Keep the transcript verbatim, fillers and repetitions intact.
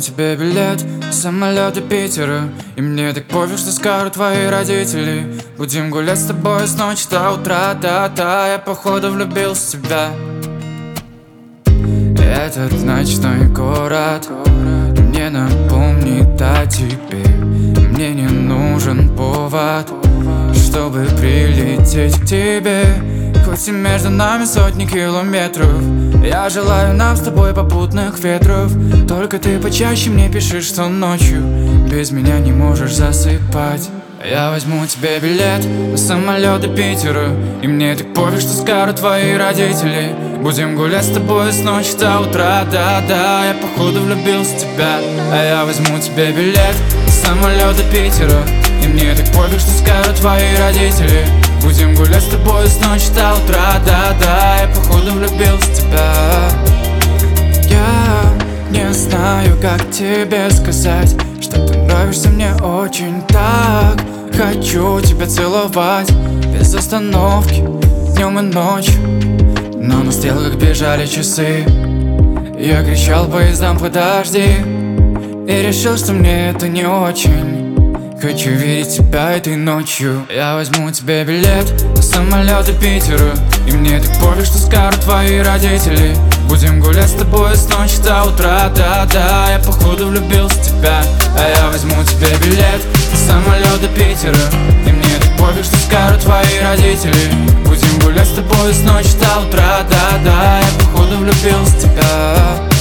тебе билет на самолет до Питера. И мне так пофиг, что скажут твои родители. Будем гулять с тобой с ночи до утра, да-да. Я походу влюбился в тебя. Этот ночной город мне напомнит о тебе. Мне не нужен повод, чтобы прилететь к тебе. Хоть и между нами сотни километров, я желаю нам с тобой попутных ветров. Только ты почаще мне пишешь, что ночью без меня не можешь засыпать. Я возьму тебе билет на самолет до Питера. И мне так пофиг, что скажут твои родители. Будем гулять с тобой с ночи до утра, да-да. Я походу влюбился в тебя. А я возьму тебе билет на самолет до Питера. И мне так пофиг, что скажут твои родители. Будем гулять с тобой с ночи до утра, да-да. Я походу влюбился в тебя. Я не знаю, как тебе сказать, что ты нравишься мне очень так. Хочу тебя целовать без остановки, днем и ночью. Но на стрелках бежали часы. Я кричал поездам подожди. И решил, что мне это не очень. Хочу видеть тебя этой ночью. Я возьму тебе билет на самолет до Питера. И мне так пофиг, что скажут твои родители. Будем гулять с тобой с ночи до утра, да-да. Я походу влюбился в тебя. А я возьму тебе билет на самолет до Питера. И мне так пофиг, что скажут твои родители. Будем гулять с тобой с ночи до утра, да-да. Я походу влюбился в тебя.